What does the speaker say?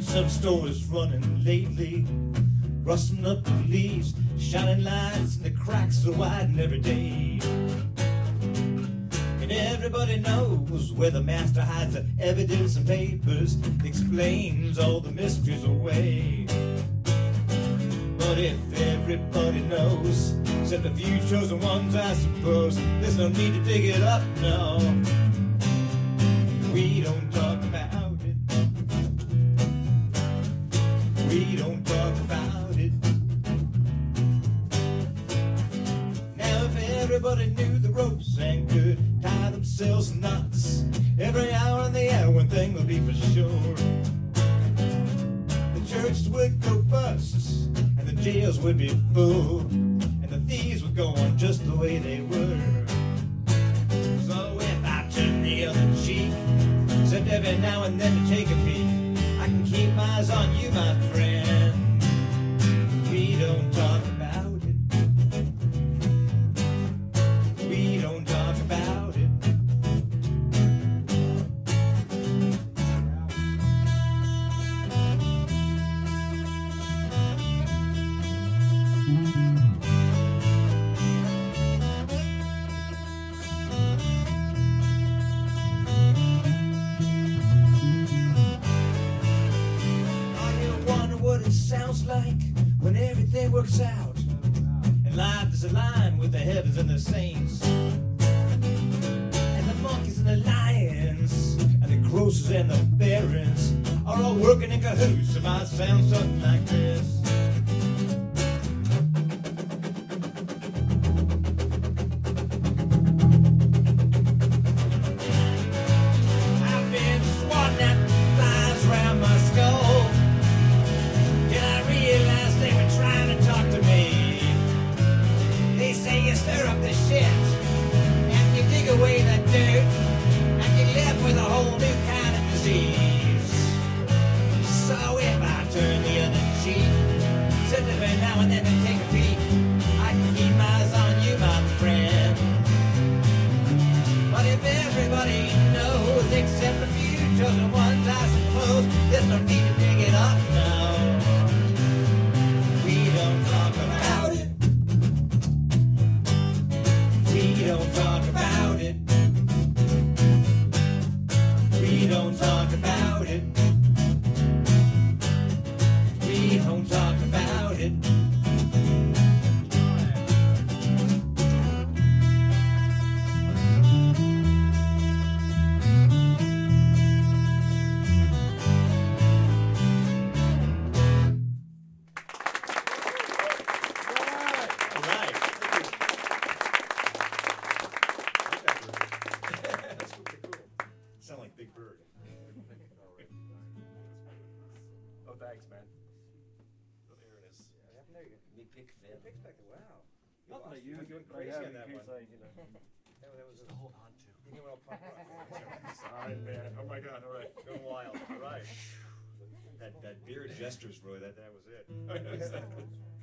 Some stores running lately, rusting up the leaves, shining lights and the cracks are widen every day. And everybody knows where the master hides the evidence and papers, explains all the mysteries away. But if everybody knows, except a few chosen ones, I suppose, there's no need to dig it up, no. We don't talk about it. We don't talk about it. Now if everybody knew the ropes and could tie themselves in knots, every hour in the hour one thing would be for sure. The churches would go bust, and the jails would be full, and the thieves would go on just the way they were. So if I turn the other cheek, except every now and then to take a peek, I can keep my eyes on you, my friend. We don't talk about it. We don't talk about it. It sounds like when everything works out and life is aligned with the heavens and the saints, and the monkeys and the lions and the grocers and the barons are all working in cahoots. It might sound something like this. I've been swatting at flies around my skull. Stir up the shit, and you dig away the dirt, and you're left with a whole new kind of disease. So if I turn the other cheek, sit every now and then and take a peek, I can keep my eyes on you, my friend. But if everybody knows, except a few chosen ones, I suppose there's no need to dig it up now. We don't talk about it. We don't talk about it. We don't talk about it. We don't talk about it. Thanks, man. Oh, there it is. Yeah, there you go. Me pick fit. Pick's back there. Wow. Nothing that you went crazy on that one. That was just to hold on to. You know what I'll pop up. Sorry, man. Oh my God. All right. Going wild. All right. That beard gestures, Roy. That was it. Exactly.